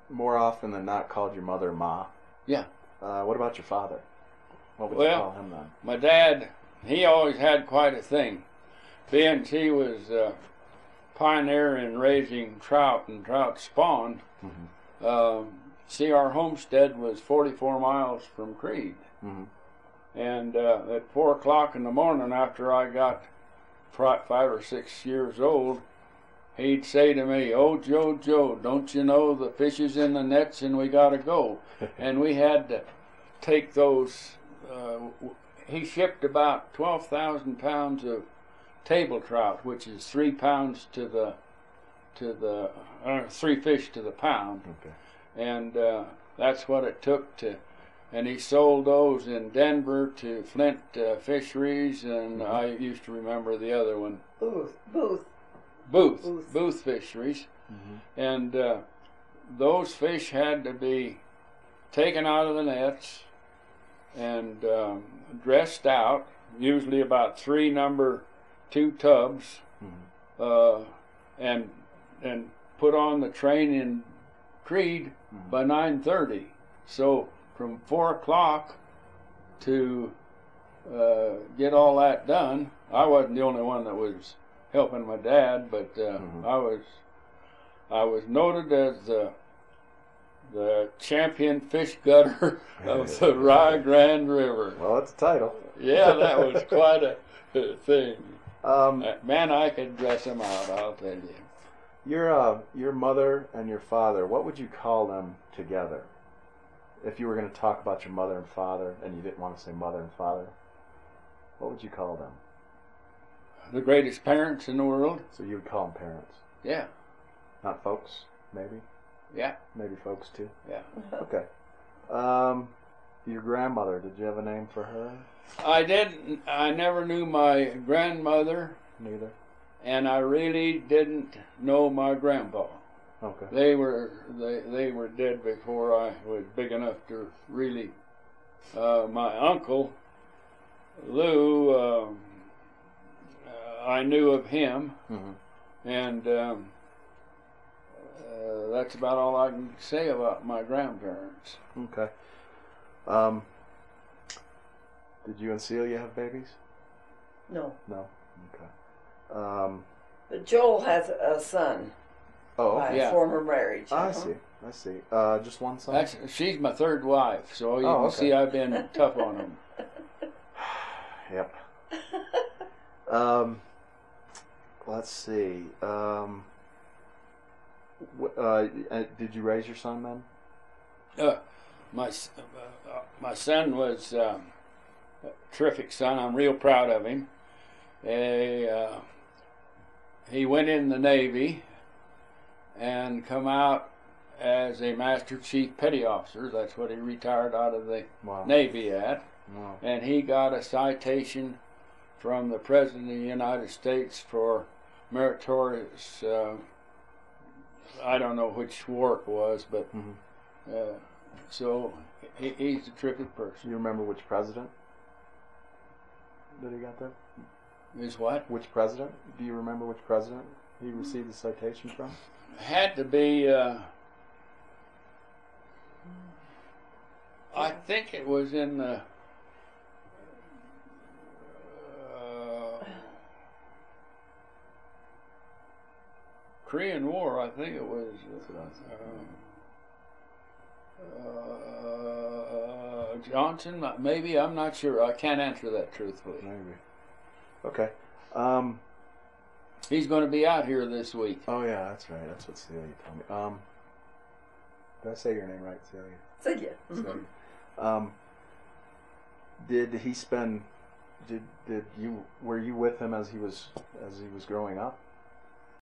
more often than not called your mother Ma. Yeah. What about your father? What would you Well, call him then? my dad, he always had quite a thing. Being he was a pioneer in raising trout and trout spawn, see, our homestead was 44 miles from Creede. And at 4 o'clock in the morning, after I got 5 or 6 years old, he'd say to me, "Oh, Joe, don't you know the fish is in the nets and we gotta go?" And we had to take those. He shipped about 12,000 pounds of table trout, which is 3 pounds to the 3 fish to the pound. Okay. And that's what it took to. And he sold those in Denver to Flint Fisheries, and I used to remember the other one. Booth Fisheries. And those fish had to be taken out of the nets and dressed out, usually about 3 number 2 tubs, and put on the train in Creede by 9:30. So from 4 o'clock to get all that done, I wasn't the only one that was helping my dad, but I was noted as the champion fish gutter of the Rio Grande River. Well, that's a title. Yeah, that was quite a thing. Man, I could dress him out, I'll tell you. Your mother and your father, what would you call them together? If you were going to talk about your mother and father, and you didn't want to say mother and father, what would you call them? The greatest parents in the world. So you would call them parents? Yeah. Not folks, maybe? Yeah. Maybe folks too? Yeah. Okay. Your grandmother, did you have a name for her? I didn't. I never knew my grandmother. Neither. And I really didn't know my grandpa. Okay. They were dead before I was big enough to really. My uncle Lou, I knew of him, and that's about all I can say about my grandparents. Okay. Did you and Celia have babies? No. No. Okay. But Joel has a son. Oh, by okay. a former marriage. I see. Just one son? She's my third wife, so you can okay. see I've been tough on him. Yep. Let's see. Did you raise your son then? My son was a terrific son. I'm real proud of him. He went in the Navy and come out as a Master Chief Petty Officer. That's what he retired out of the Navy at. Wow. And he got a citation from the President of the United States for meritorious, I don't know which war it was, but so he's a terrific person. You remember which president that he got that? Is what? Which president? Do you remember which president he received the citation from? Had to be, I think it was in the Korean War. I think it was Johnson, maybe. I'm not sure. I can't answer that truthfully. Maybe. Okay. He's going to be out here this week. Oh yeah, that's right. That's what Celia told me. Did I say your name right, Celia? Celia. Celia. Did he spend? Were you with him as he was growing up?